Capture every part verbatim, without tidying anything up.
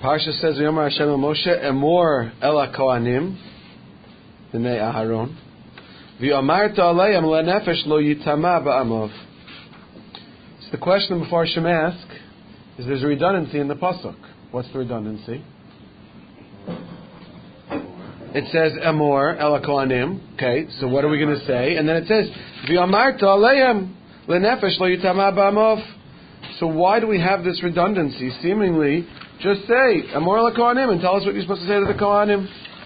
Parsha says, "V'yomer Hashem el Moshe, emor el hakohanim, b'nei Aharon, v'yomarta aleim lenefesh lo yitama ba'amov." So the question the Mefarshim ask is, there's a redundancy in the pasuk. What's the redundancy? It says emor el hakohanim. Okay, so what are we going to say? And then it says v'yomarta aleim lenefesh lo yitama ba'amov. So why do we have this redundancy? Seemingly, just say emor el hakohanim and tell us what you're supposed to say to the kohanim.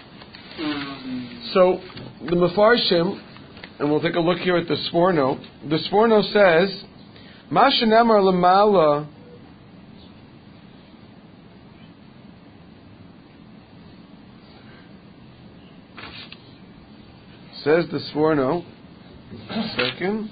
So the Mefarshim, and we'll take a look here at the Sforno. The Sforno says, "Ma shenemar lemala." Says the Sforno. A second.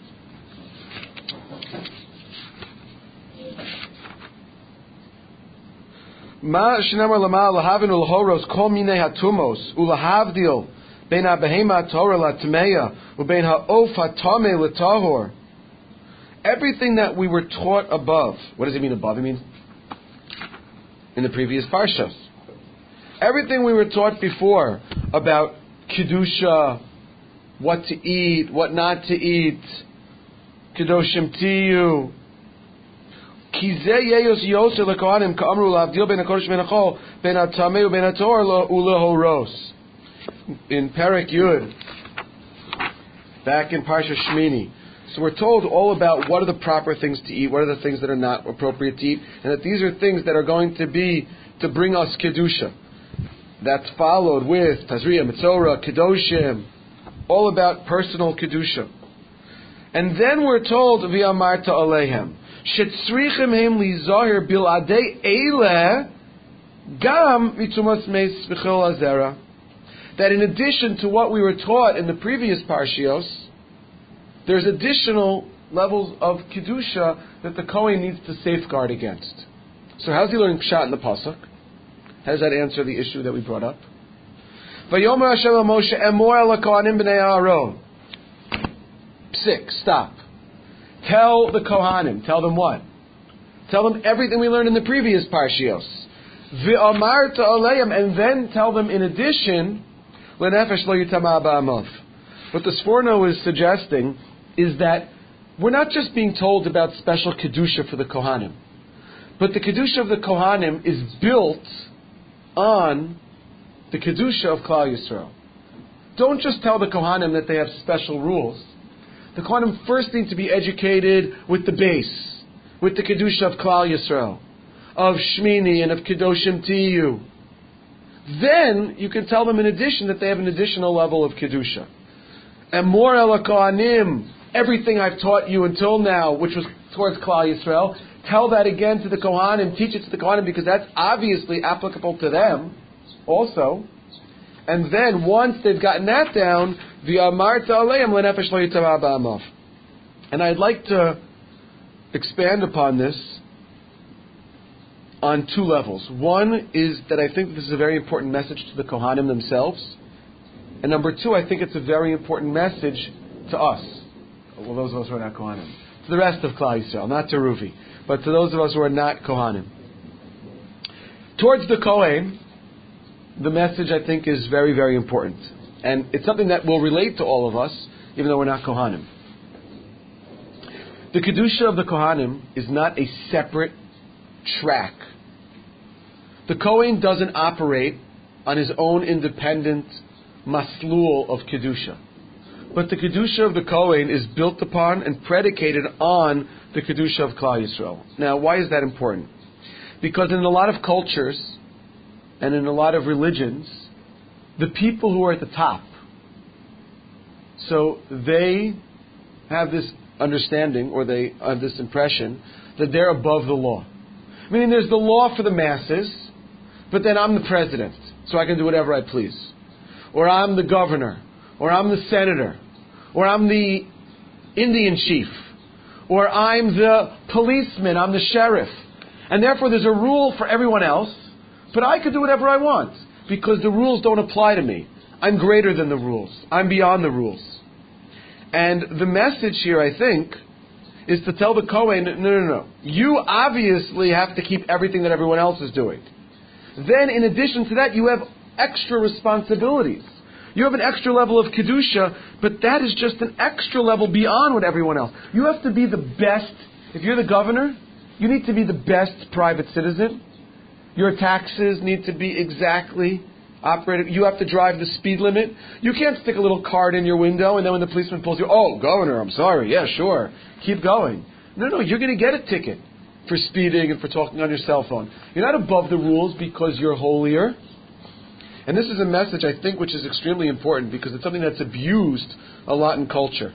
Ma shenemar lemala lahavinu lahoros kol minei hatumos ulahavdil bein habehema torah latmeya ubein haof hatame latahor. Everything that we were taught above. What does it mean above? It means in the previous parshas. Everything we were taught before about kedusha, what to eat, what not to eat, kedoshim tiyu. Ki ze yeyos yoser lekohanim ka'amru lavdil ben hakodesh ben hachol ben hatamei ben hator ulehoros. In Perek Yud, back in Parsha Shmini. So we're told all about what are the proper things to eat, what are the things that are not appropriate to eat, and that these are things that are going to be to bring us kedusha. That's followed with Tazriya, Mitzorah, Kedoshim, all about personal kedusha. And then we're told v'amarta alehem shetzrichim hem lizahir biladei eile gam mitumas meis v'chol azera. That in addition to what we were taught in the previous parshios, there's additional levels of kedusha that the Kohen needs to safeguard against. So how's he learning pshat in the pasuk? How does that answer the issue that we brought up? Vayomer Hashem el Moshe emor el hakohanim b'nei Aharon. Six. Stop. Tell the Kohanim. Tell them what? Tell them everything we learned in the previous parshios. V'amarta aleim, and then tell them in addition, lenefesh lo yitama ba'amov. What the Sforno is suggesting is that we're not just being told about special kedusha for the Kohanim, but the kedusha of the Kohanim is built on the kedusha of Klal Yisrael. Don't just tell the Kohanim that they have special rules. The Kohanim first need to be educated with the base, with the kedusha of Klal Yisrael, of Shmini and of Kedoshim Tiyu. Then you can tell them in addition that they have an additional level of kedusha. Emor el hakohanim, everything I've taught you until now, which was towards Klal Yisrael, tell that again to the Kohanim, teach it to the Kohanim, because that's obviously applicable to them also. And then once they've gotten that down, v'amarta aleim lenefesh lo yitama ba'amov. And I'd like to expand upon this on two levels. One is that I think this is a very important message to the Kohanim themselves. And number two, I think it's a very important message to us. Well, those of us who are not Kohanim. To the rest of Klal Yisrael, not to Ruvi, but to those of us who are not Kohanim. Towards the Kohen, the message I think is very, very important. And it's something that will relate to all of us, even though we're not Kohanim. The Kedusha of the Kohanim is not a separate track. The Kohen doesn't operate on his own independent maslul of Kedusha. But the Kedusha of the Kohen is built upon and predicated on the Kedusha of Klal Yisrael. Now, why is that important? Because in a lot of cultures and in a lot of religions, the people who are at the top, so they have this understanding, or they have this impression, that they're above the law. Meaning there's the law for the masses, but then I'm the president, so I can do whatever I please. Or I'm the governor, or I'm the senator, or I'm the Indian chief, or I'm the policeman, I'm the sheriff. And therefore there's a rule for everyone else, but I could do whatever I want, because the rules don't apply to me. I'm greater than the rules. I'm beyond the rules. And the message here, I think, is to tell the Kohen, no, no, no. You obviously have to keep everything that everyone else is doing. then in addition to that, you have extra responsibilities. You have an extra level of Kedusha, but that is just an extra level beyond what everyone else. You have to be the best. If you're the governor, you need to be the best private citizen. Your taxes need to be exactly operated. You have to drive the speed limit. You can't stick a little card in your window and then when the policeman pulls you, oh, governor, I'm sorry. Yeah, sure. Keep going. No, no, you're going to get a ticket for speeding and for talking on your cell phone. You're not above the rules because you're holier. And this is a message, I think, which is extremely important because it's something that's abused a lot in culture.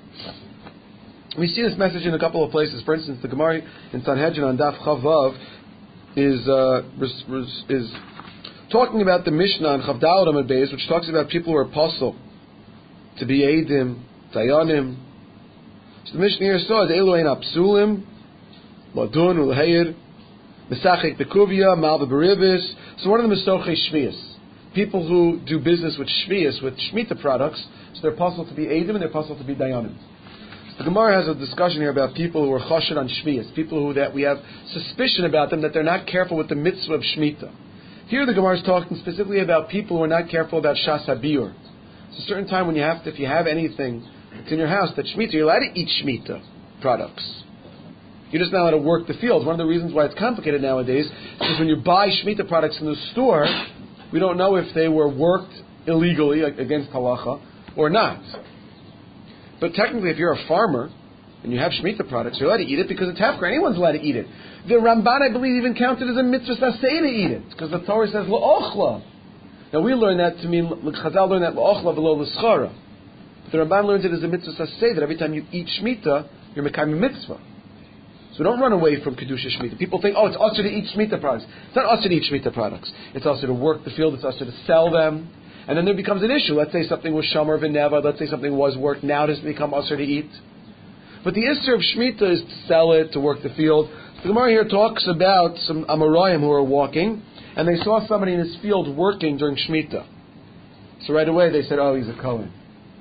We see this message in a couple of places. For instance, the Gemara in Sanhedrin on Daf Chavav is uh, res, res, is talking about the Mishnah on Chav Daled Amud Beis, which talks about people who are apostle to be Eidim, Dayanim. So the Mishnah here says, Elu ein apsulim, Ladun ulheir, Mesachek Bekuvia, Malva Beribis. So one of them is Sochei Shvius. People who do business with Shvius, with Shemitah products, so they're apostle to be Eidim and they're apostle to be Dayanim. The Gemara has a discussion here about people who are chashid on Shvius, people who that we have suspicion about them that they're not careful with the mitzvah of Shemitah. Here the Gemara is talking specifically about people who are not careful about Shas HaBiur. It's a certain time when you have to, if you have anything that's in your house that's Shemitah, you're allowed to eat Shemitah products. You're just not allowed to work the fields. One of the reasons why it's complicated nowadays is when you buy Shemitah products in the store, we don't know if they were worked illegally against halacha or not. But technically, if you're a farmer and you have Shemitah products, you're allowed to eat it because it's hefker. Anyone's allowed to eat it. The Ramban, I believe, even counted as a mitzvah saseh to eat it because the Torah says la'ochla. Now we learn that to mean Chazal learn that la'ochla v'lo l'schara. But the Ramban learns it as a mitzvah saseh that every time you eat Shemitah, you're mekayim mitzvah. So don't run away from kedusha Shemitah. People think, oh, it's also to eat Shemitah products. It's not also to eat Shemitah products. It's also to work the field. It's also to sell them. And then there becomes an issue. Let's say something was shomer v'neva. Let's say something was worked. Now does it become usher to eat? But the issue of Shemitah is to sell it, to work the field. The Gemara here talks about some Amoraim who are walking, and they saw somebody in his field working during Shemitah. So right away they said, oh, he's a Kohen.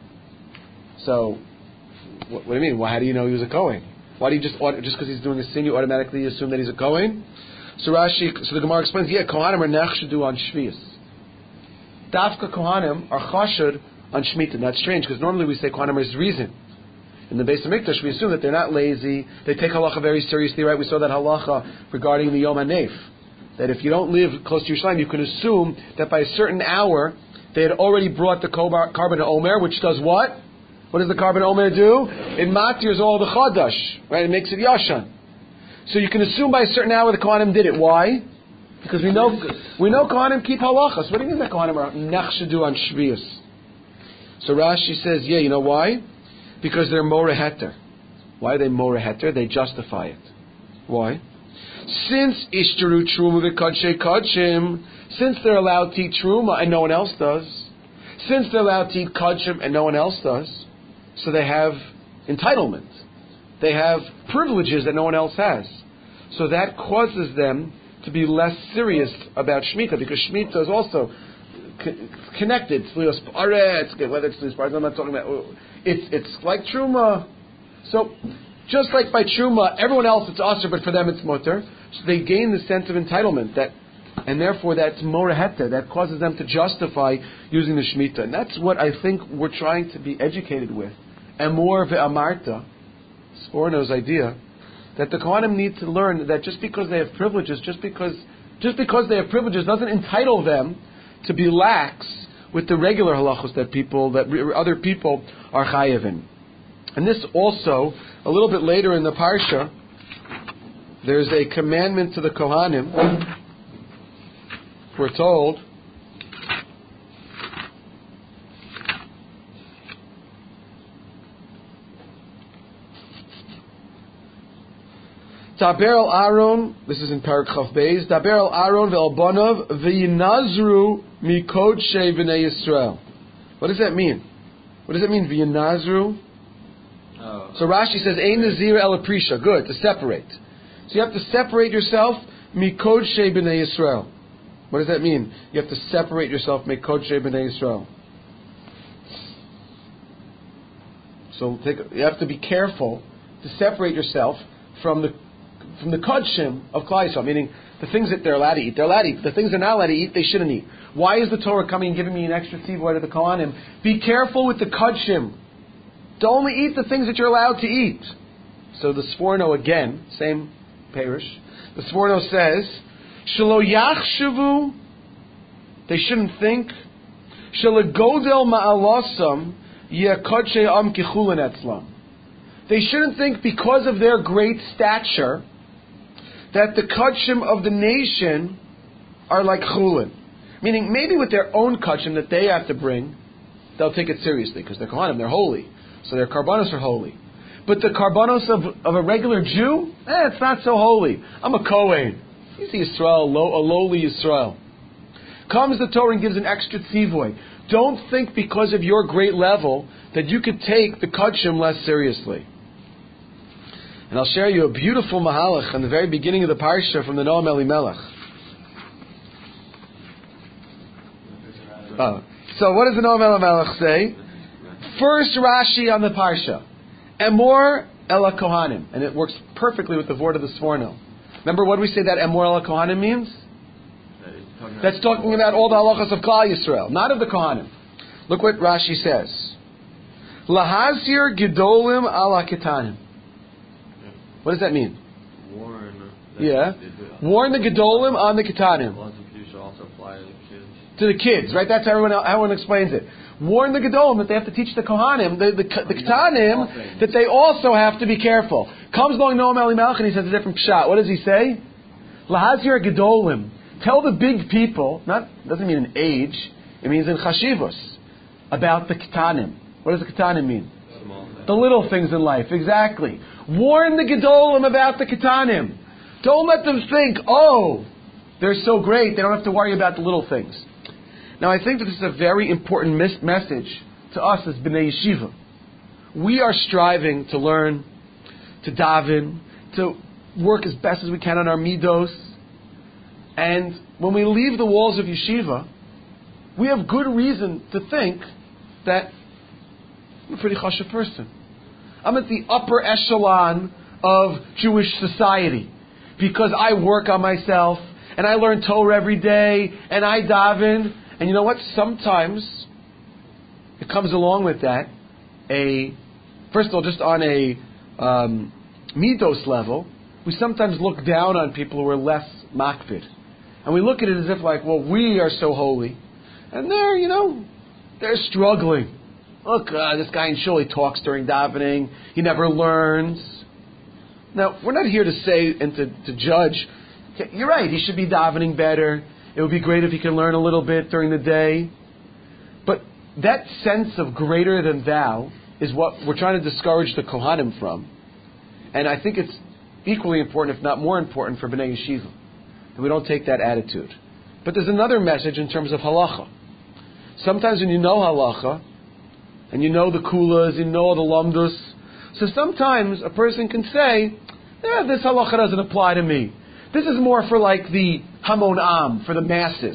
So, what, what do you mean? Well, how do you know he was a Kohen? Why do you just, just because he's doing a sin, you automatically assume that he's a Kohen? So Rashi, so the Gemara explains, yeah, Kohanim are nechshedu on Shvius. Dafka Kohanim are chashud on Shemitah. And that's strange because normally we say Kohanim is reason. In the Beis HaMikdash, we assume that they're not lazy. They take halacha very seriously, right? We saw that halacha regarding the Yom HaNeif. That if you don't live close to Yerushalayim, you can assume that by a certain hour, they had already brought the carbon omer, which does what? What does the carbon omer do? It matirs all the chadash, right? It makes it yashan. So you can assume by a certain hour the Kohanim did it. Why? Because we know we know Kohanim keep halachas. What do you mean that Kohanim are nechshedu on Shvius? So Rashi says, yeah, you know why? Because they're more heter. Why are they more heter? They justify it. Why? Since ishtaru truma v'kadshe kadshim, since they're allowed to eat truma and no one else does, since they're allowed to eat kadshim and no one else does, so they have entitlement. They have privileges that no one else has. So that causes them to be less serious about Shemitah, because Shemitah is also co- connected to Lios Paretz, whether it's Lios Paretz, I'm not talking about, it's, it's like Truma. So, just like by Truma, everyone else it's Asr, but for them it's Mutter, so they gain the sense of entitlement, that, and therefore that's Moreheta, that causes them to justify using the Shemitah. And that's what I think we're trying to be educated with. And more ve'amarta, Sforno's idea, that the Kohanim need to learn that just because they have privileges, just because just because they have privileges doesn't entitle them to be lax with the regular halachos that people, that other people are chayev in. And this also, a little bit later in the parsha, there's a commandment to the Kohanim. We're told, Daber al Aaron, this is in Parak Chav Beis, Daber al Aaron ve'al Bonav v'yinazru mikodshe b'nei Yisrael. What does that mean? What does it mean, v'yinazru? Oh. So Rashi says, Ein nazir el aprisha. Good, to separate. So you have to separate yourself, mikodshe b'nei Yisrael. What does that mean? You have to separate yourself, mikodshe b'nei Yisrael. So take, you have to be careful to separate yourself from the from the kodshim of Klal Yisrael, meaning the things that they're allowed to eat, they're allowed to eat. The things they're not allowed to eat, they shouldn't eat. Why is the Torah coming and giving me an extra tzivoy to the Kohanim? Be careful with the kodshim. Don't only eat the things that you're allowed to eat. So the Sforno again, same parish, the Sforno says, Shelo yachshavu, they shouldn't think, Shelo godel ma'alosam yeh kodshe am kichulin etzlam. They shouldn't think because of their great stature that the kodshim of the nation are like chulin. Meaning, maybe with their own kodshim that they have to bring, they'll take it seriously because they're kohanim, they're holy. So their karbanos are holy. But the karbanos of, of a regular Jew, eh, it's not so holy. I'm a Kohen. He's the Yisrael, low, a lowly Yisrael. Comes the Torah and gives an extra tzivoy. Don't think because of your great level that you could take the kodshim less seriously. And I'll share you a beautiful mahalach in the very beginning of the parsha from the Noam Elimelech. Uh, so what does the Noam Elimelech say? First Rashi on the parsha, Emor Ela Kohanim, and it works perfectly with the word of the Sforno. Remember what we say that Emor Ela Kohanim means? That's talking about all the halachas of Klal Yisrael, not of the Kohanim. Look what Rashi says. Lahazir Gedolim Ala Ketanim. What does that mean? Warn. Yeah. Warn the Gedolim on the Ketanim. Also apply to the kids. To the kids, right? That's how everyone, how everyone explains it. Warn the Gedolim that they have to teach the Kohanim, the, the, the Ketanim, that they also have to be careful. Comes along Noam Elimelech and he says a different pshat. What does he say? Lahazir Gedolim. Tell the big people, not doesn't mean in age, it means in chashivos, about the Ketanim. What does the Ketanim mean? The little things in life, exactly. Warn the Gedolim about the Ketanim. Don't let them think, oh, they're so great, they don't have to worry about the little things. Now I think that this is a very important mis- message to us as Bnei Yeshiva. We are striving to learn, to daven, to work as best as we can on our midos. And when we leave the walls of yeshiva, we have good reason to think that I'm a pretty chashuv person. I'm at the upper echelon of Jewish society because I work on myself and I learn Torah every day and I daven. And you know what? Sometimes it comes along with that a, first of all, just on a um, midos level, we sometimes look down on people who are less makpid. And we look at it as if like, well, we are so holy. And they're, you know, they're struggling. Look, uh, this guy in shul, he talks during davening. He never learns. Now, we're not here to say and to, to judge. You're right, he should be davening better. It would be great if he could learn a little bit during the day. But that sense of greater than thou is what we're trying to discourage the Kohanim from. And I think it's equally important, if not more important, for Bnei Yeshiva. And we don't take that attitude. But there's another message in terms of halacha. Sometimes when you know halacha, and you know the kulas, you know the lamdus, so sometimes a person can say, eh, this halacha doesn't apply to me. This is more for like the hamon am, for the masses.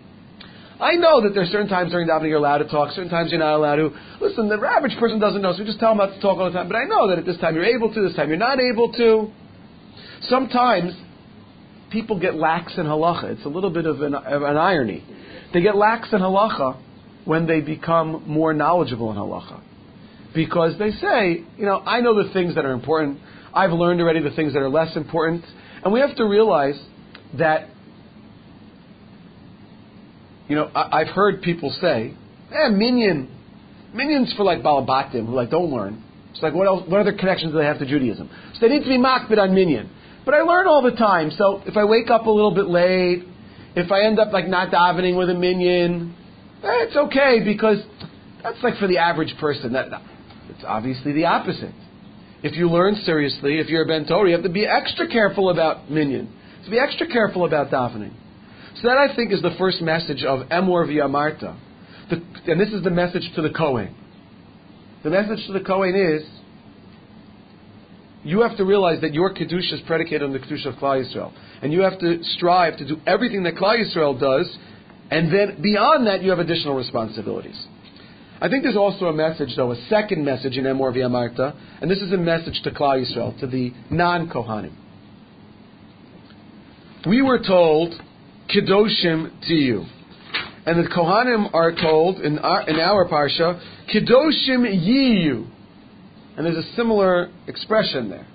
I know that there are certain times during davening you're allowed to talk, certain times you're not allowed to. Listen, the average person doesn't know, so we just tell them not to talk all the time. But I know that at this time you're able to, this time you're not able to. Sometimes people get lax in halacha. It's a little bit of an, of an irony. They get lax in halacha when they become more knowledgeable in halacha. Because they say, you know, I know the things that are important. I've learned already the things that are less important. And we have to realize that, you know, I, I've heard people say, eh, minyan. Minyan's for like balabatim, who like don't learn. It's like, what else, what other connections do they have to Judaism? So they need to be makbid on minyan. But I learn all the time, so if I wake up a little bit late, if I end up like not davening with a minyan, eh, it's okay because that's like for the average person. That, it's obviously the opposite. If you learn seriously, if you're a ben Torah, you have to be extra careful about minyan. To be extra careful about davening. So that I think is the first message of Emor V'Yamarta. The, and this is the message to the Kohen. The message to the Kohen is, you have to realize that your Kedusha is predicated on the Kedusha of Klal Yisrael. And you have to strive to do everything that Klal Yisrael does, and then beyond that you have additional responsibilities. I think there's also a message, though, a second message in Emor V'Yamarta, and this is a message to Klal Yisrael, to the non-Kohanim. we were told, Kedoshim to you. And the Kohanim are told in our, in our Parsha, Kedoshim yiyu. And there's a similar expression there.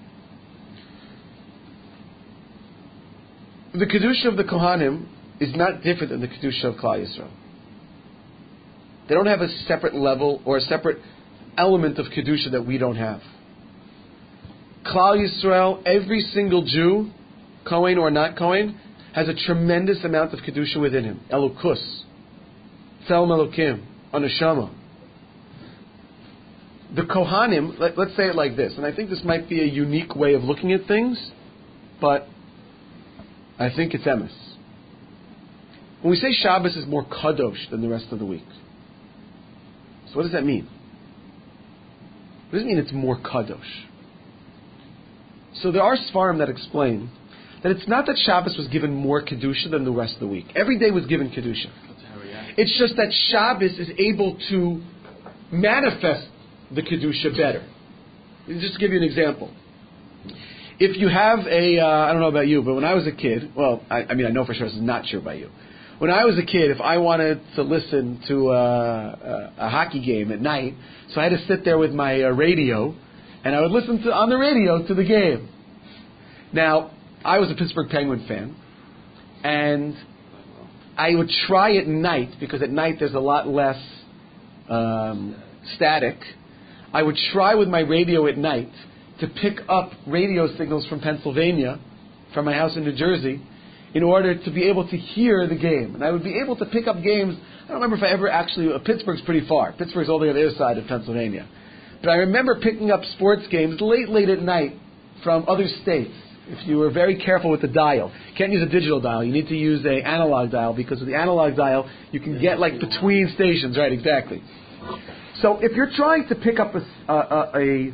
The Kedusha of the Kohanim is not different than the Kedusha of Klal Yisrael. They don't have a separate level or a separate element of Kedusha that we don't have. Klal Yisrael, every single Jew, Kohen or not Kohen, has a tremendous amount of Kedusha within him. Elokus, Tzelem Elokim, Aneshama. The Kohanim, let, let's say it like this, and I think this might be a unique way of looking at things, but I think it's emes. When we say Shabbos is more kadosh than the rest of the week, so what does that mean? What does it mean it's more kadosh? So there are Sfarim that explain that it's not that Shabbos was given more Kedusha than the rest of the week. Every day was given Kedusha. It's just that Shabbos is able to manifest the Kedusha better. Just to give you an example. If you have a, uh, I don't know about you, but when I was a kid, well, I, I mean, I know for sure this is not true about you. When I was a kid, if I wanted to listen to uh, a, a hockey game at night, so I had to sit there with my uh, radio, and I would listen to on the radio to the game. Now, I was a Pittsburgh Penguin fan, and I would try at night, because at night there's a lot less um, static. I would try with my radio at night to pick up radio signals from Pennsylvania, from my house in New Jersey, in order to be able to hear the game. And I would be able to pick up games. I don't remember if I ever actually, uh, Pittsburgh's pretty far. Pittsburgh's all the way on the other side of Pennsylvania. But I remember picking up sports games late, late at night from other states. If you were very careful with the dial. You can't use a digital dial. You need to use an analog dial, because with the analog dial, you can get like between stations. Right, exactly. So if you're trying to pick up a, a, a,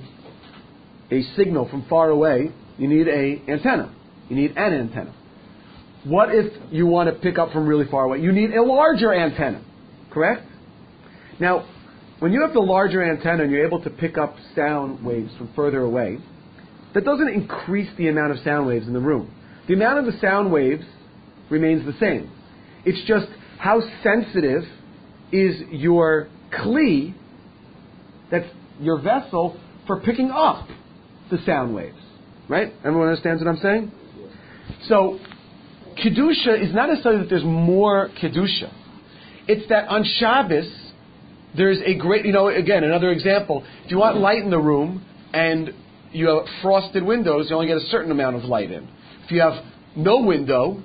a signal from far away, you need an antenna. You need an antenna. What if you want to pick up from really far away? You need a larger antenna, correct? Now, when you have the larger antenna and you're able to pick up sound waves from further away, that doesn't increase the amount of sound waves in the room. The amount of the sound waves remains the same. It's just how sensitive is your kli, that's your vessel, for picking up the sound waves. Right? Everyone understands what I'm saying? So, Kedusha is not necessarily that there's more Kedusha. It's that on Shabbos, there's a great, you know, again, another example. If you want light in the room and you have frosted windows, you only get a certain amount of light in. If you have no window,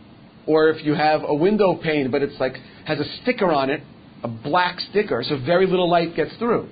or if you have a window pane, but it's like, has a sticker on it, a black sticker, so very little light gets through.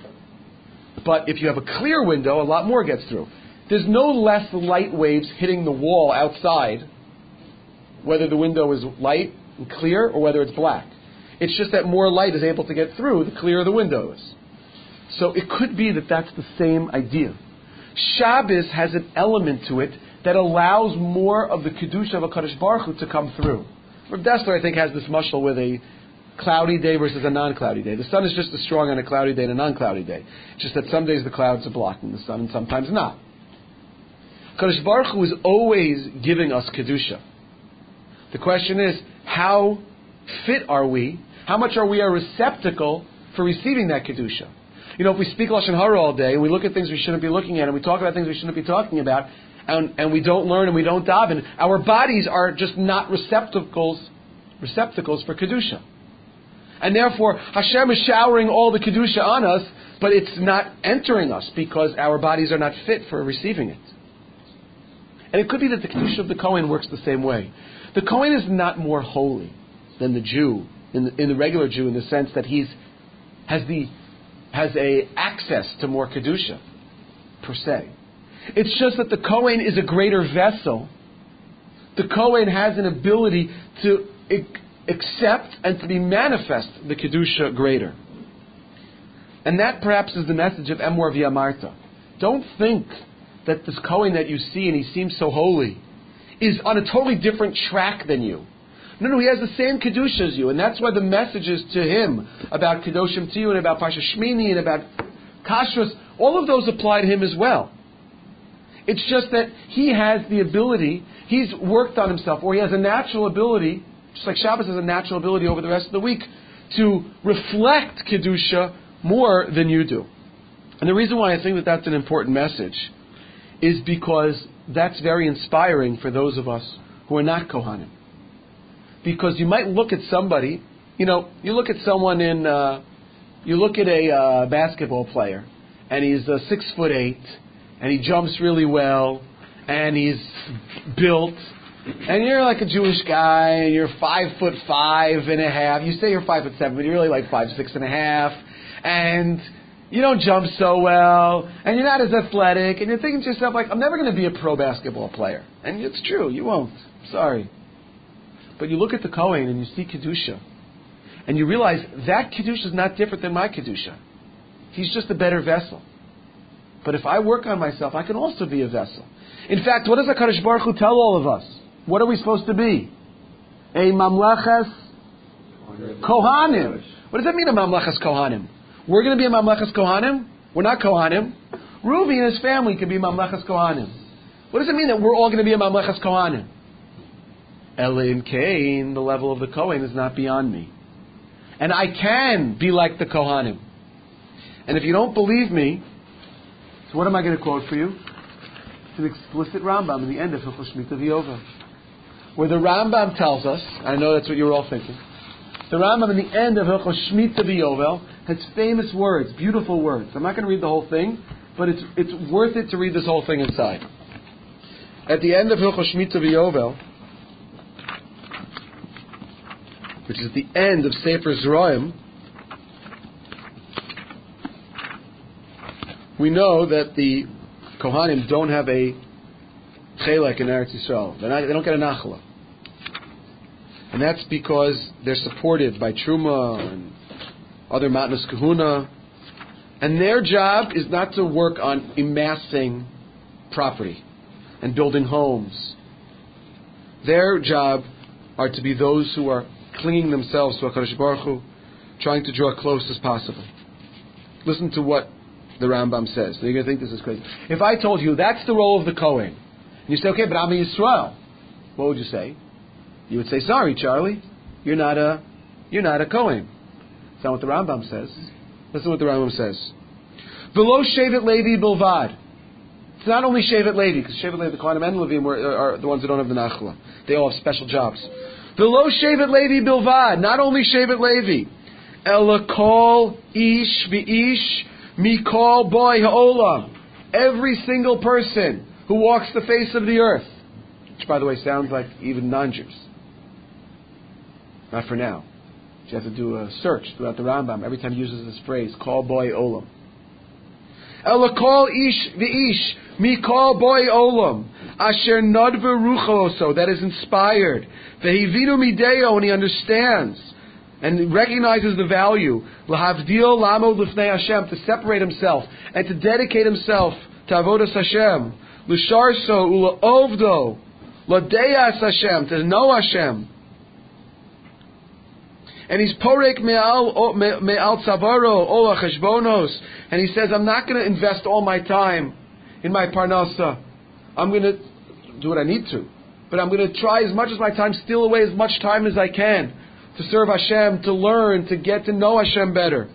But if you have a clear window, a lot more gets through. There's no less light waves hitting the wall outside, whether the window is light and clear or whether it's black. It's just that more light is able to get through the clearer the window is. So it could be that that's the same idea. Shabbos has an element to it that allows more of the Kedusha of HaKadosh Baruch Hu to come through. Rav Dessler, I think, has this mashal with a cloudy day versus a non-cloudy day. The sun is just as strong on a cloudy day and a non-cloudy day. It's just that some days the clouds are blocking the sun and sometimes not. HaKadosh Baruch Hu is always giving us Kedusha. The question is, how fit are we? How much are we a receptacle for receiving that Kedusha? You know, if we speak Lashon Hara all day, and we look at things we shouldn't be looking at, and we talk about things we shouldn't be talking about, and, and we don't learn and we don't daven, our bodies are just not receptacles, receptacles for Kedusha. And therefore, Hashem is showering all the Kedusha on us, but it's not entering us because our bodies are not fit for receiving it. And it could be that the Kedusha of the Kohen works the same way. The Kohen is not more holy than the Jew, in the, in the regular Jew, in the sense that he's has the has a access to more Kedusha, per se. It's just that the Kohen is a greater vessel. The Kohen has an ability to ac- accept and to be manifest the Kedusha greater. And that perhaps is the message of Emor V'Yamarta. Don't think that this Kohen that you see and he seems so holy is on a totally different track than you. No, no, he has the same Kedusha as you, and that's why the messages to him about Kedoshim to you and about Pasha Shmini and about Kashrus, all of those apply to him as well. It's just that he has the ability, he's worked on himself, or he has a natural ability, just like Shabbos has a natural ability over the rest of the week, to reflect Kedusha more than you do. And the reason why I think that that's an important message is because that's very inspiring for those of us who are not Kohanim. Because you might look at somebody, you know, you look at someone in, uh, you look at a uh, basketball player, and he's uh, six foot eight, and he jumps really well, and he's built, and you're like a Jewish guy, and you're five foot five and a half. You say you're five foot seven, but you're really like five six and a half, and you don't jump so well, and you're not as athletic, and you're thinking to yourself like, I'm never going to be a pro basketball player, and it's true, you won't. Sorry, but you look at the Kohen and you see Kedusha, and you realize that Kedusha is not different than my Kedusha. He's just a better vessel. But if I work on myself, I can also be a vessel. In fact, what does HaKadosh Baruch Hu tell all of us? What are we supposed to be? A Mamleches Kohanim. What does that mean, a Mamleches Kohanim? We're going to be a Mamleches Kohanim? We're not Kohanim. Ruvi and his family can be Mamleches Kohanim. What does it mean that we're all going to be a Mamleches Kohanim? Elim Kain, the level of the Kohen is not beyond me. And I can be like the Kohanim. And if you don't believe me, so what am I going to quote for you? It's an explicit Rambam in the end of Hilchos Shemitah V'Yovel, where the Rambam tells us, I know that's what you're all thinking, the Rambam in the end of Hilchos Shemitah V'Yovel has famous words, beautiful words. I'm not going to read the whole thing, but it's it's worth it to read this whole thing inside. At the end of Hilchos Shemitah V'Yovel, which is the end of Sefer Zerayim, we know that the Kohanim don't have a chelek in Eretz Yisrael. They're not, they don't get a nachla. And that's because they're supported by Truma and other Matnas Kahuna. And their job is not to work on amassing property and building homes. Their job are to be those who are clinging themselves to HaKadosh Baruch Hu, trying to draw close as possible. Listen to what the Rambam says. Now you're going to think this is crazy. If I told you that's the role of the Kohen, and you say, okay, but I'm a Yisrael, what would you say? You would say, sorry, Charlie, you're not a you're not a Kohen. That's not what the Rambam says. Listen to what the Rambam says. Below Shevet Levi Bilvad. It's not only Shevet Levi, because Shevet Levi, the Kohanim and Levim are, are the ones that don't have the Nachla. They all have special jobs. Below Shevet Levi Bilvad, not only Shevet Levi. Ela kol ish v'ish mikol boy ha'olam. Every single person who walks the face of the earth. Which, by the way, sounds like even non-Jews. Not for now. You have to do a search throughout the Rambam. Every time he uses this phrase, kol boy olam. Ela kol ish v'ish mikol boy olam. Asher nodver ruchoso, that is inspired. Vehivinu mideo, and he understands and recognizes the value. Lahavdil lamo lifnei Hashem, to separate himself and to dedicate himself to avodas Hashem. L'sharso ula'ovdo, l'deas Hashem, to know Hashem. And he's porek me'al me'al tzavaro ola cheshbonos, and he says, I'm not going to invest all my time in my parnasa. I'm going to do what I need to, but I'm going to try as much as my time, steal away as much time as I can to serve Hashem, to learn, to get to know Hashem better.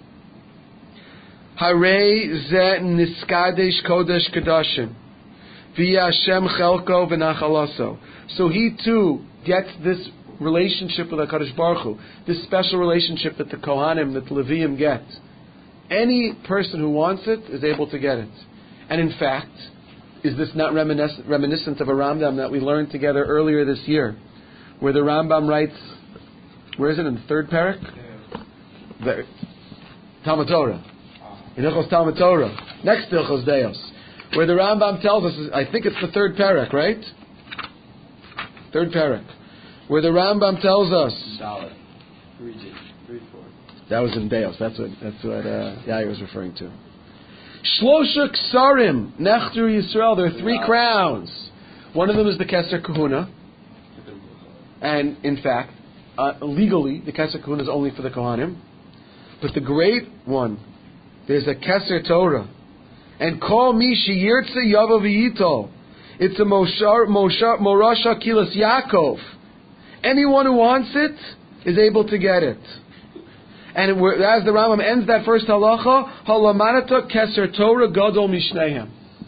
Harei zeh niskadesh kodesh kadashim via Hashem chelko v'nachalaso. So he too gets this relationship with HaKadosh Baruch Hu, this special relationship that the Kohanim, that the Leviim get. Any person who wants it is able to get it. And in fact, is this not reminiscent, reminiscent of a Rambam that we learned together earlier this year, where the Rambam writes, where is it, in the third parak? The Talmud Torah. In Hilchos Talmud Torah. Next to Hilchos Deos. Where the Rambam tells us, I think it's the third parak, right? Third parak. Where the Rambam tells us... Dalet. Three, three, four. That was in Deos. That's what, that's what uh, Yair was referring to. Shlosha Ksarim, Nechtur Yisrael. There are three crowns. One of them is the Keser Kahuna. And, in fact, uh, legally, the Keser Kahuna is only for the Kohanim. But the great one, there's a Keser Torah. And Kol Mi Sheyirtze Yavo V'Yito. It's a Moshe, Moshe, Morasha Kilas Yaakov. Anyone who wants it is able to get it. And it, as the Rambam ends that first halacha, Halamanata Keser Torah Gadol Mishnehem.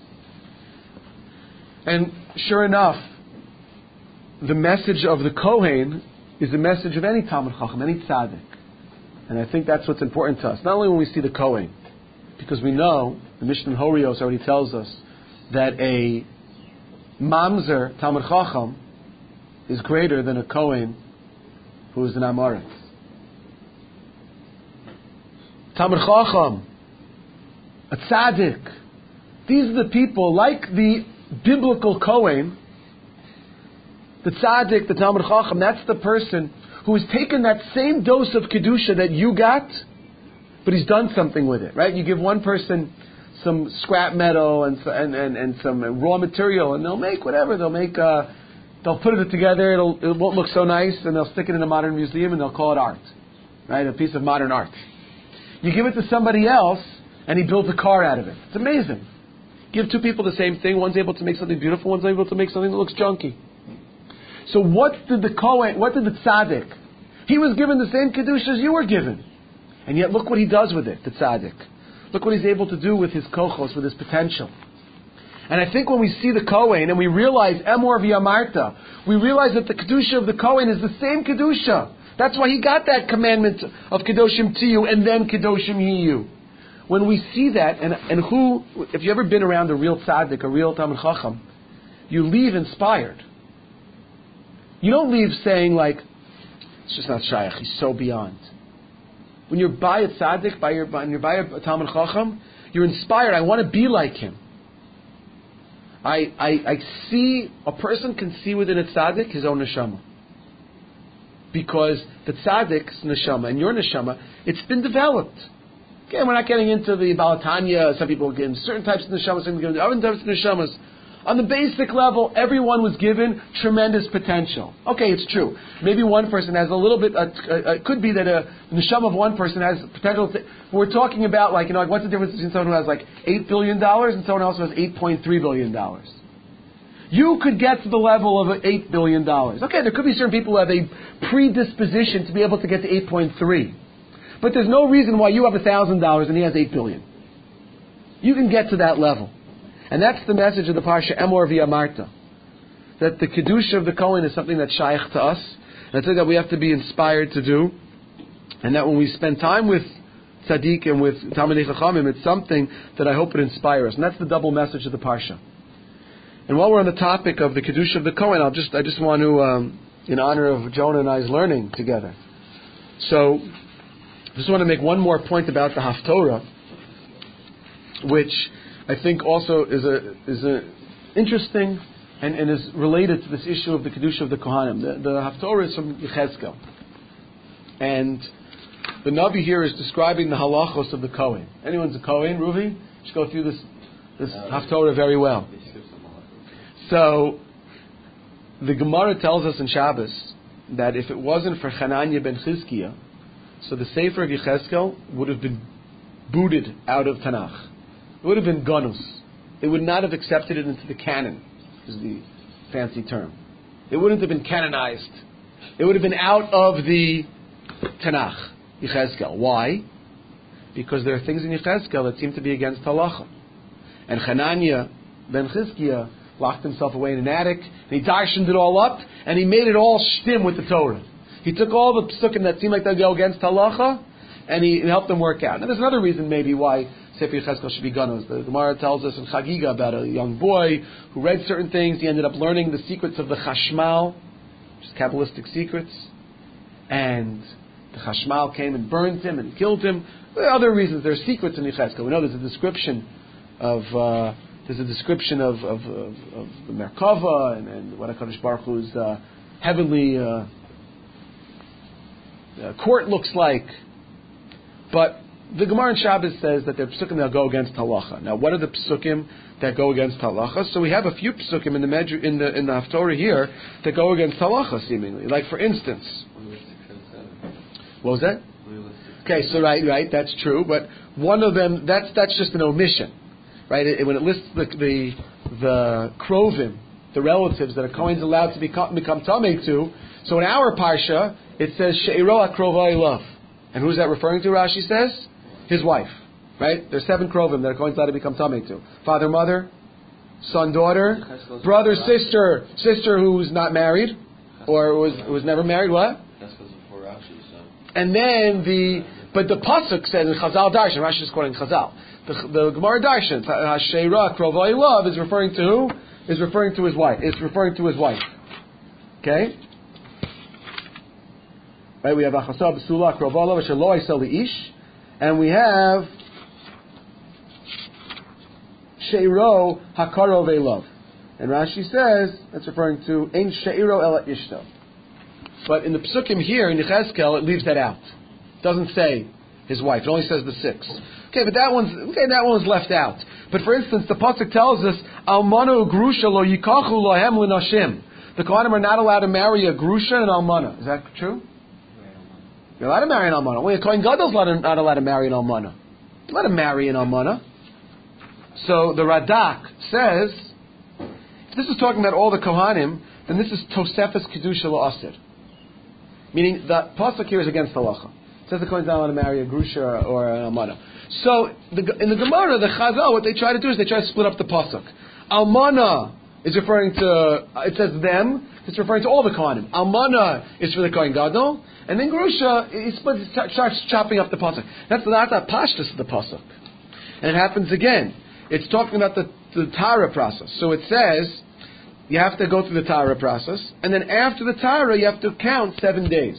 And sure enough, the message of the Kohen is the message of any Talmid Chacham, any tzaddik. And I think that's what's important to us. Not only when we see the Kohen, because we know, the Mishnah Horios already tells us, that a Mamzer, Talmid Chacham, is greater than a Kohen who is an Amoritz. Talmid Chacham, a tzaddik. These are the people, like the biblical Kohen, the tzaddik, the Talmid Chacham, that's the person who has taken that same dose of Kedusha that you got, but he's done something with it, right? You give one person some scrap metal and and, and, and some raw material, and they'll make whatever. They'll make, uh, they'll put it together, it'll, it won't look so nice, and they'll stick it in a modern museum, and they'll call it art, right? A piece of modern art. You give it to somebody else, and he builds a car out of it. It's amazing. Give two people the same thing, one's able to make something beautiful, one's able to make something that looks junky. So what did the Kohen, what did the tzaddik? He was given the same Kedusha as you were given. And yet look what he does with it, the tzaddik. Look what he's able to do with his kochos, with his potential. And I think when we see the Kohen and we realize Emor v'yamarta, we realize that the Kedusha of the Kohen is the same Kedusha. That's why he got that commandment of Kedoshim to you and then Kedoshim ye you. When we see that, and, and who, if you've ever been around a real tzaddik, a real Talmid Chacham, you leave inspired. You don't leave saying like, it's just not shaykh, he's so beyond. When you're by a tzaddik, by your, when you're by a Talmid Chacham, you're inspired. I want to be like him. I, I, I see, a person can see within a tzaddik his own neshama. Because the tzaddik's neshama and your neshama, it's been developed. Again, we're not getting into the Balatanya. Some people get certain types of neshamas, some people get other types of neshamas. On the basic level, everyone was given tremendous potential. Okay, it's true. Maybe one person has a little bit. Uh, uh, it could be that a neshama of one person has potential. To, we're talking about like you know, like what's the difference between someone who has like eight billion dollars and someone else who has eight point three billion dollars? You could get to the level of eight billion dollars. Okay, there could be certain people who have a predisposition to be able to get to eight point three. But there's no reason why you have one thousand dollars and he has eight billion dollars. You can get to that level. And that's the message of the Parsha, Emor v'yamarta. That the Kedusha of the Kohen is something that's shaykh to us. And I think that we have to be inspired to do. And that when we spend time with Tzaddik and with Talmidei Chachamim, it's something that I hope it inspires us. And that's the double message of the Parsha. And while we're on the topic of the Kedusha of the Kohen, I'll just, I just want to, um, in honor of Jonah and I's learning together. So, I just want to make one more point about the Haftorah, which I think also is a is a interesting and, and is related to this issue of the Kedusha of the Kohanim. The, the Haftorah is from Yechezkel. And the Navi here is describing the halachos of the Kohen. Anyone's a Kohen, Ruvi? Just go through this, this uh, Haftorah very well. So, the Gemara tells us in Shabbos that if it wasn't for Hananiah ben Chizkiah, so the Sefer of Yechezkel would have been booted out of Tanakh. It would have been ganus. It would not have accepted it into the canon, is the fancy term. It wouldn't have been canonized. It would have been out of the Tanakh, Yechezkel. Why? Because there are things in Yechezkel that seem to be against halacha. And Hananiah ben Chizkiah locked himself away in an attic, and he darshaned it all up, and he made it all shtim with the Torah. He took all the psukim that seemed like they go against halacha, and he helped them work out. Now, there's another reason maybe why Sefer Yechezkel should be ganus. The Gemara tells us in Chagiga about a young boy who read certain things. He ended up learning the secrets of the Chashmal, which is Kabbalistic secrets, and the Chashmal came and burned him and killed him. There are other reasons. There are secrets in Yechezkel. We know there's a description of uh, there's a description of of, of, of the Merkava and, and what HaKadosh Baruch Hu's uh, heavenly uh, uh, court looks like. But the Gemara in Shabbos says that there are psukim that go against halacha. Now, what are the psukim that go against halacha? So we have a few psukim in the Medru, in the in the Haftorah here that go against halacha, seemingly. Like for instance, what was that? Okay, so right, right, that's true. But one of them, that's that's just an omission, right? It, when it lists the the the krovim, the relatives that a Kohen's allowed to become, become tamei to. So in our parsha, it says she'iro akrovai love. And who's that referring to? Rashi says his wife. Right? There's seven krovim that a Kohen's allowed to become tamei to: father, mother, son, daughter, brother, sister, sister who's not married or was was never married. What? That's because before Rashi. So. And then the but the pasuk says in Chazal Darshan. Rashi is quoting Chazal. The, the Gemara Darshan, Hasheira Krovai Love is referring to who? Is referring to his wife. It's referring to his wife. Okay? Right, we have Achasa B'Sula Krovai Love Shelo Isel Ish, and we have Sheiro Hakarove Love. And Rashi says that's referring to Ein Sheiro Ela Ishto. But in the Psukim here in Yechezkel, it leaves that out. It doesn't say his wife. It only says the six. Okay, but that one's okay. That one's left out. But for instance, the pasuk tells us Almana Grusha lo yikachu lohem l'nashim. The Kohanim are not allowed to marry a Grusha and Almana. Is that true? You're allowed to marry an Almana. Well, a Kohen Gadol is not allowed to marry an Almana. You're allowed to marry an Almana. So the Radak says, if this is talking about all the Kohanim, then this is Tosefes Kedusha La'asir. Meaning the pasuk here is against halacha. It says the Kohen's not allowed to marry a Grusha or an Almana. So the, in the Gemara, the Chazal, what they try to do is they try to split up the pasuk. Almana is referring to, it says them, it's referring to all the Kohanim. Almana is for the Kohen Gadol, and then Grusha, he splits, starts chopping up the pasuk. That's not the pashtus of the pasuk. And it happens again. It's talking about the, the Tara process. So it says, you have to go through the Tara process, and then after the Tara, you have to count seven days.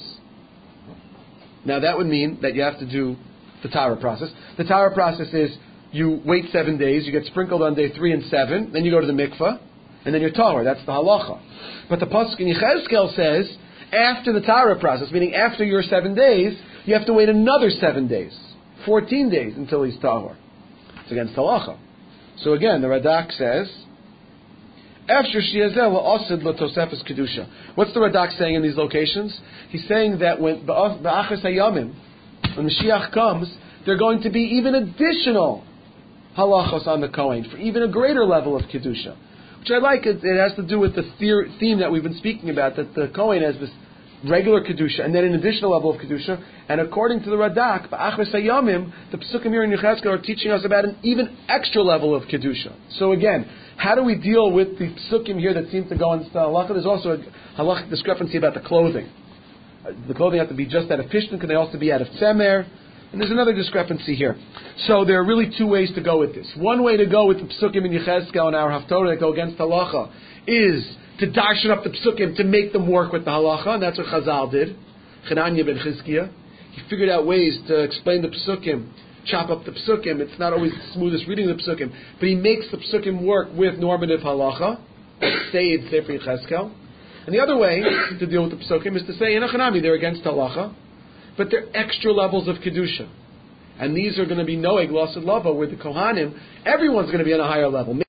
Now that would mean that you have to do the Tara process. The Tara process is you wait seven days, you get sprinkled on day three and seven, then you go to the mikveh, and then you're Tahor. That's the halacha. But the pasuk in Yechezkel says, after the Tara process, meaning after your seven days, you have to wait another seven days, fourteen days until he's Tahor. It's against halacha. So again, the Radak says, after Shiazel Osid L'Tosefes Kedusha. What's the Radak saying in these locations? He's saying that when Ba'achas Hayamim, when Mashiach comes, there are going to be even additional halachos on the Kohen for even a greater level of Kedusha. Which I like. It, it has to do with the theor- theme that we've been speaking about, that the Kohen has this regular Kedusha and then an additional level of Kedusha. And according to the Radak, Ba'achas Hayamim, the Pesukim here in Yechezkel are teaching us about an even extra level of Kedusha. So again, how do we deal with the Pesukim here that seem to go into halacha? There's also a halachic discrepancy about the clothing. Uh, the clothing have to be just out of Pishtan, can they also be out of Tzemer? And there's another discrepancy here. So there are really two ways to go with this. One way to go with the Pesukim in Yechezkel and our Haftorah that go against halacha is to darshan up the Pesukim to make them work with the halacha, and that's what Chazal did. Chananya ben Chizkiah. He figured out ways to explain the Pesukim, chop up the Pesukim. It's not always the smoothest reading of the Pesukim, but he makes the Pesukim work with normative halacha, say in Sefer Yechezkel. And the other way to deal with the Pesukim is to say, in Achanami, they're against halacha, but they're extra levels of Kedusha. And these are going to be Noeg, Lasid Lava, where the Kohanim, everyone's going to be on a higher level.